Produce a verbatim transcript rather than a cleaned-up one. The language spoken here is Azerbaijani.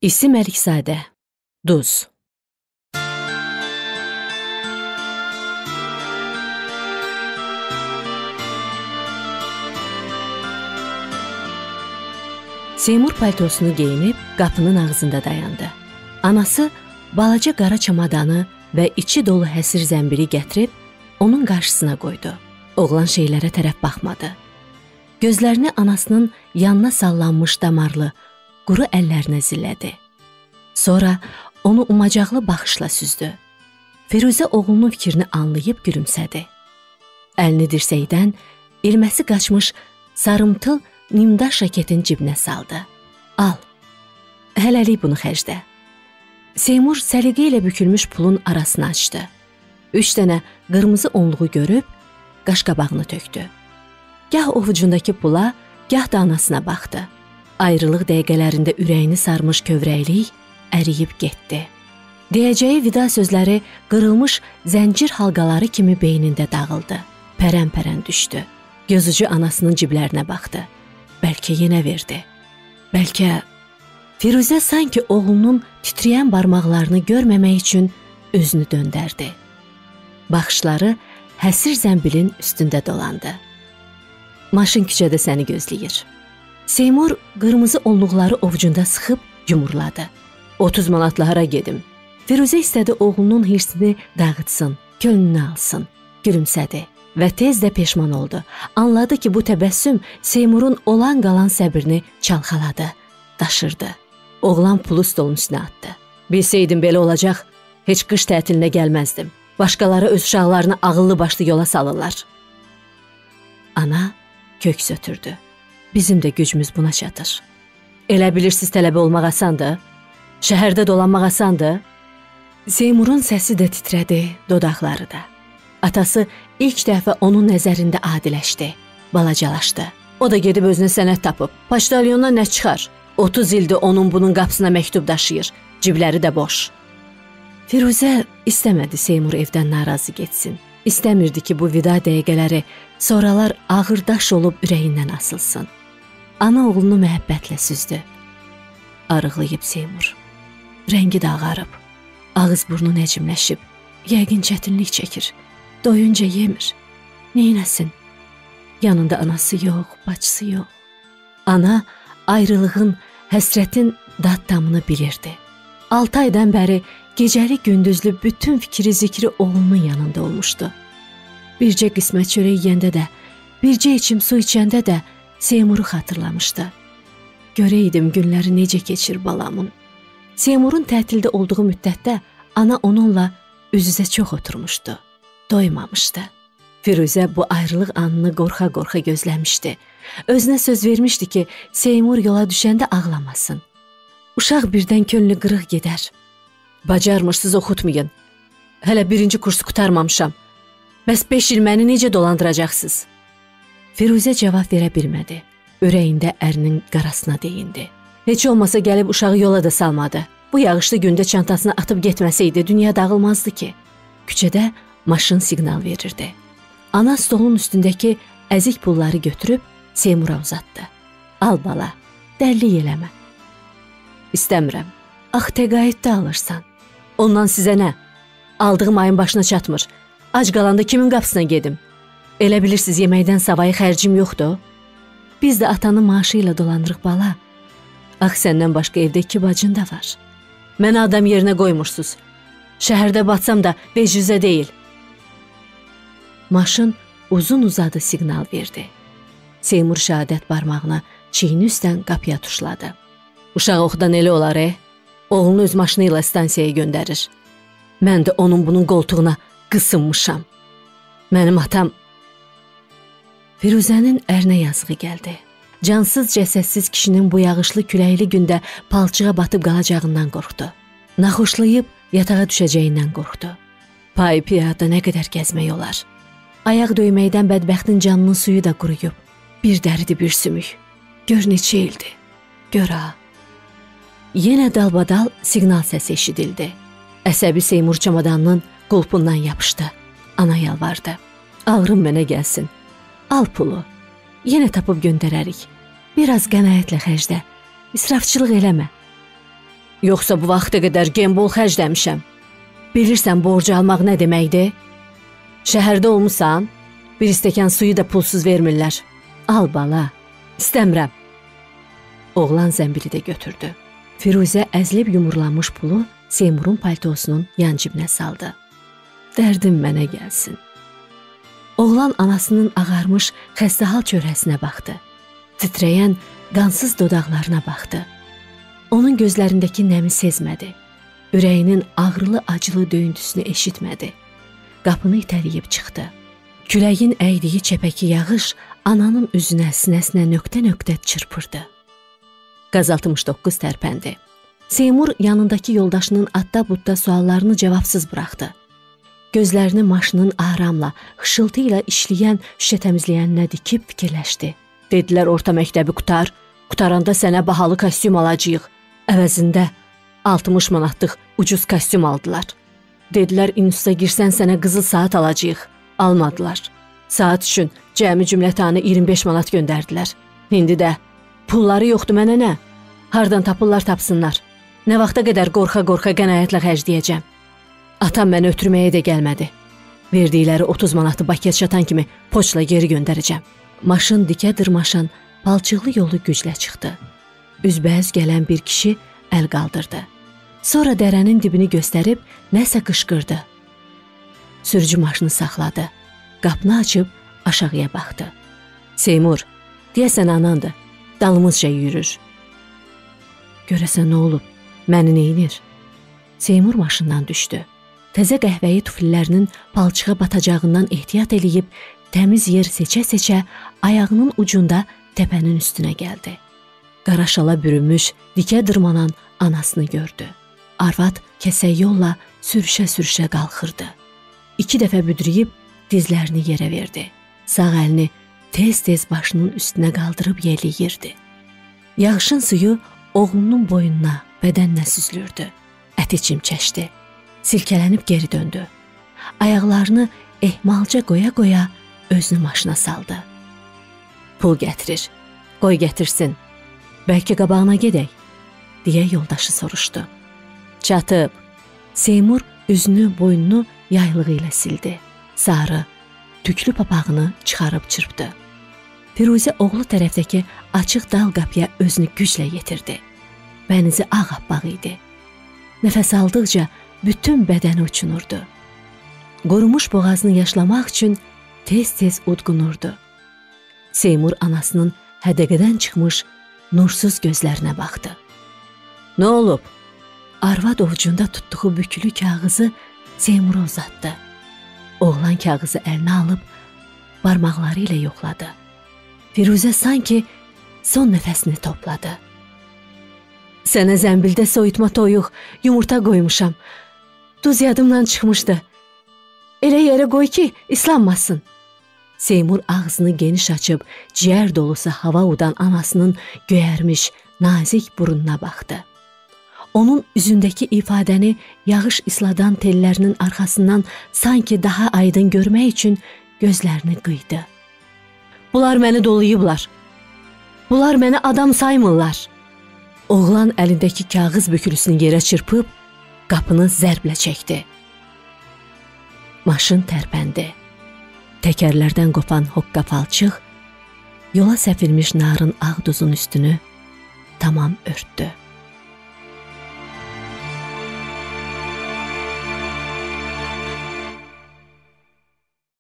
İsim Əlikzadə, Duz. Seymur paltosunu geyinib qapının ağzında dayandı. Anası balaca qara çamadanı və içi dolu həsir zəmbili gətirib onun qarşısına qoydu. Oğlan şeylərə tərəf baxmadı. Gözlərini anasının yanına sallanmış damarlı, quru əllərinə zillədi. Sonra onu umacaqlı baxışla süzdü. Firuzə oğlunun fikrini anlayıb gülümsədi. Əlini dirsəkdən ilməsi qaçmış sarımtıl nimdaş raketin cibinə saldı. Al, hələlik bunu xərclə. Seymur səliqə ilə bükülmüş pulun arasını açdı. Üç dənə qırmızı onluğu görüb qaşqabağını tökdü. Gah ovucundakı pula, gah da anasına baxdı. Ayrılıq dəqiqələrində ürəyini sarmış kövrəklik əriyib getdi. Deyəcəyi vida sözləri qırılmış zəncir halqaları kimi beynində dağıldı. Pərən-pərən düşdü. Gözücü anasının ciblərinə baxdı. Bəlkə yenə verdi. Bəlkə... Firuzə sanki oğlunun titrəyən barmaqlarını görməmək üçün özünü döndərdi. Baxışları həsir zəmbilin üstündə dolandı. Maşın küçədə səni gözləyir. Seymur qırmızı onluqları ovucunda sıxıb yumurladı. otuz manatla hara gedim? Firuzə istədi oğlunun hirsini dağıtsın, könlünü alsın. Gülümsədi və tez də peşman oldu. Anladı ki, bu təbəssüm Seymurun olan qalan səbrini çalxaladı, daşırdı. Oğlan pulu stolun üstünə atdı. Bilsəydim belə olacaq, heç qış tətilinə gəlməzdim. Başqaları öz uşaqlarını ağıllı başlı yola salırlar. Ana köks ötürdü. Bizim də gücümüz buna çatır. Elə bilirsiniz tələbə olmaq asandır? Şəhərdə dolanmaq asandır? Seymurun səsi də titrədi, dodaqları da. Atası ilk dəfə onun nəzərində adiləşdi, balacalaşdı. O da gedib özünə sənət tapıb. Paştalyondan nə çıxar? otuz ildir onun bunun qapısına məktub daşıyır. Cibləri də boş. Firuzə istəmədi Seymur evdən narazı getsin. İstəmirdi ki, bu vida dəqiqələri sonralar ağır daş olub ürəyindən asılsın. Ana oğlunu məhəbbətlə süzdü. Arıqlayıb Seymur. Rəngi də ağarıb. Ağız burnu nəcimləşib. Yəqin çətinlik çəkir. Doyunca yemir. Neynəsin? Yanında anası yox, bacısı yox. Ana ayrılığın, həsrətin dad-damını bilirdi. Altı aydan bəri gecəli gündüzlü bütün fikri zikri oğlunun yanında olmuşdu. Bircə qismət çörək yeyəndə də, bircə içim su içəndə də Seymuru xatırlamışdı. Görəydim günləri necə keçir balamın. Seymurun tətildə olduğu müddətdə ana onunla üz-üzə çox oturmuşdu. Doymamışdı. Firuzə bu ayrılıq anını qorxa-qorxa gözləmişdi. Özünə söz vermişdi ki, Seymur yola düşəndə ağlamasın. Uşaq birdən könlü qırıq gedər. Bacarmışsınız, oxutmayın. Hələ birinci kursu qutarmamışam. Bəs beş il məni necə dolandıracaqsınız? Firuzə cavab verə bilmədi. Ürəyində ərinin qarasına deyindi. Heç olmasa gəlib uşağı yola da salmadı. Bu yağışlı gündə çantasını atıb getməsəydi dünya dağılmazdı ki. Küçədə maşın siqnal verirdi. Ana stolun üstündəki əzik pulları götürüb Seymura uzatdı. Al bala, dəllik eləmə. İstəmirəm. Ax, təqaüddə alırsan. Ondan sizə nə? Aldığım ayın başına çatmır. Ac qalanda kimin qapısına gedim? Elə bilirsiniz yeməkdən savayı xərcim yoxdur. Biz də atanın maaşı ilə dolandırıq bala. Ax, səndən başqa evdə iki bacın da var. Mənə adam yerinə qoymursunuz. Şəhərdə batsam da vecüzə deyil. Maşın uzun uzadı siqnal verdi. Seymur şəhadət barmağına çiyini üstdən qapıya tuşladı. Uşaq oxudan elə olar, e? Oğlunu öz maşını ilə stansiyaya göndərir. Mən də onun bunun qoltuğuna qısınmışam. Mənim atam... Firuzənin ərinə yazığı gəldi. Cansız, cəsədsiz kişinin bu yağışlı, küləkli gündə palçığa batıb qalacağından qorxdu. Naxoşlayıb yatağa düşəcəyindən qorxdu. Pay piyada nə qədər gəzmək olar. Ayaq döyməkdən bədbəxtin canının suyu da quruyub. Bir dəridi bir sümük. Gör neçə ildi. Gör ha. Yenə dalbadal siqnal səsi eşidildi. Əsəbi Seymur çamadanının qulpundan yapışdı. Ana yalvardı. Ağrım mənə gəlsin. Al pulu. Yenə tapıb göndərərik. Biraz qənaətlə xərclə. İsrafçılıq eləmə. Yoxsa bu vaxta qədər gembol xərcləmişəm. Bilirsən borcu almaq nə deməkdir? Şəhərdə olmusan, bir stəkan suyu da pulsuz vermirlər. Al bala, istəmirəm. Oğlan zəmbili də götürdü. Firuzə əzilib yumurlanmış pulu Seymurun paltosunun yan cibinə saldı. Dərdim mənə gəlsin. Oğlan anasının ağarmış xəstəhal çöhrəsinə baxdı. Titrəyən, qansız dodaqlarına baxdı. Onun gözlərindəki nəmi sezmədi. Ürəyinin ağrılı-acılı döyüntüsünü eşitmədi. Qapını itələyib çıxdı. Küləyin əydiyi çəpəki yağış ananın üzünə, sinəsinə nöqtə-nöqtə çırpırdı. Qaz altmış doqquz tərpəndi. Seymur yanındakı yoldaşının atda-butda suallarını cavabsız buraxdı. Gözlərini maşının aramla, xışıltı ilə işləyən şüşə təmizləyəninə dikib fikirləşdi. Dedilər orta məktəbi qutar, qutaranda sənə bahalı kostyum alacağıq. Əvəzində altmış manatlıq ucuz kostyum aldılar. Dedilər instituta girsən sənə qızıl saat alacağıq. Almadılar. Saat üçün cəmi cümlətanı iyirmi beş manat göndərdilər. İndi də pulları yoxdur mənə nə? Hardan tapırlar tapsınlar. Nə vaxta qədər qorxa-qorxa qənaətlə xərcləyəcəm. Atam məni ötürməyə də gəlmədi. Verdikləri otuz manatı Bakıya çatan kimi poçtla geri göndərəcəm. Maşın dikə dırmaşan, palçıqlı yolu güclə çıxdı. Üzbəüz gələn bir kişi əl qaldırdı. Sonra dərənin dibini göstərib nəsə qışqırdı. Sürücü maşını saxladı. Qapını açıb aşağıya baxdı. Seymur, deyəsən anandır. Dalımızca yürür. Görəsən nə olub? Məni neynir? Seymur maşından düşdü. Təzə qəhvəyi tufillərinin palçığa batacağından ehtiyat eləyib, təmiz yer seçə-seçə ayağının ucunda təpənin üstünə gəldi. Qara şala bürünmüş, dikə dırmanan anasını gördü. Arvad kəsək yolla sürüşə-sürüşə qalxırdı. İki dəfə büdrüyüb dizlərini yerə verdi. Sağ əlini tez-tez başının üstünə qaldırıb yelləyirdi. Yağışın suyu oğlunun boynuna, bədəninə süzülürdü. Əti çimçəşdi. Silkələnib geri döndü. Ayaqlarını ehmalca qoya-qoya özünü maşına saldı. Pul gətirir. Qoy gətirsin. Bəlkə qabağına gedək, deyə yoldaşı soruşdu. Çatıb. Seymur üzünü, boynunu yaylığı ilə sildi. Sarı, tüklü papağını çıxarıb çırpdı. Firuzə oğlu tərəfdəki açıq dal qapıya özünü güclə yetirdi. Bənizi ağappaq idi. Nəfəs aldıqca bütün bədəni uçunurdu. Qorumuş boğazını yaşlamaq üçün tez-tez udqunurdu. Seymur anasının hədəqədən çıxmış nursuz gözlərinə baxdı. Nə olub? Arvad ovucunda tutduğu bükülü kağızı Seymura uzatdı. Oğlan kağızı əlinə alıb barmaqları ilə yoxladı. Firuzə sanki son nəfəsini topladı. Sənə zəmbildə soyutma toyuq, yumurta qoymuşam. Duz yadımdan çıxmışdı. Elə yerə qoy ki, islanmasın. Seymur ağzını geniş açıb, ciyər dolusu hava udan anasının göyərmiş, nazik burununa baxdı. Onun üzündəki ifadəni yağış isladan tellərinin arxasından sanki daha aydın görmək üçün gözlərini qıydı. Bunlar məni dolayıblar. Bunlar məni adam saymırlar. Oğlan əlindəki kağız bükülüsünü yerə çırpıb, qapını zərblə çəkdi. Maşın tərpəndi. Təkərlərdən qopan hoqqa palçıq yola səpilmiş narın ağ duzun üstünü tamam örtdü.